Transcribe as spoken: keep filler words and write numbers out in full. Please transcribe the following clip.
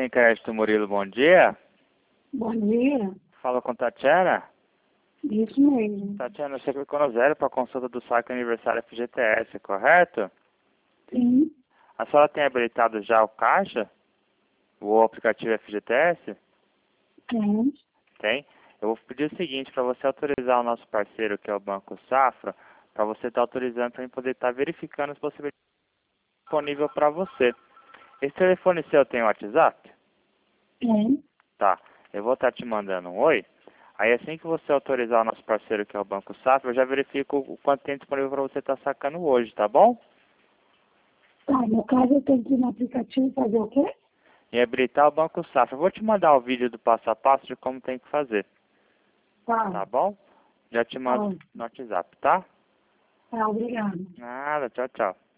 Tem Crédito Murilo, bom dia. Bom dia. Fala com Tatiana. Isso mesmo. Tatiana, você clicou no zero para consulta do saque aniversário F G T S, correto? Sim. A senhora tem habilitado já o caixa? O aplicativo F G T S? Tem. Tem. Eu vou pedir o seguinte, para você autorizar o nosso parceiro, que é o Banco Safra, para você estar autorizando para ele poder estar verificando as possibilidades disponíveis para você. Esse telefone seu tem WhatsApp? Tem. Tá. Eu vou estar te mandando um oi. Aí assim que você autorizar o nosso parceiro, que é o Banco Safra, eu já verifico o quanto tem disponível para você estar sacando hoje, tá bom? Tá, no caso eu tenho que ir no aplicativo e fazer o quê? E habilitar o Banco Safra. Eu vou te mandar o vídeo do passo a passo de como tem que fazer, Tá. tá bom? Já te mando Tá. no WhatsApp, tá? Tá, obrigado. Nada, tchau, tchau.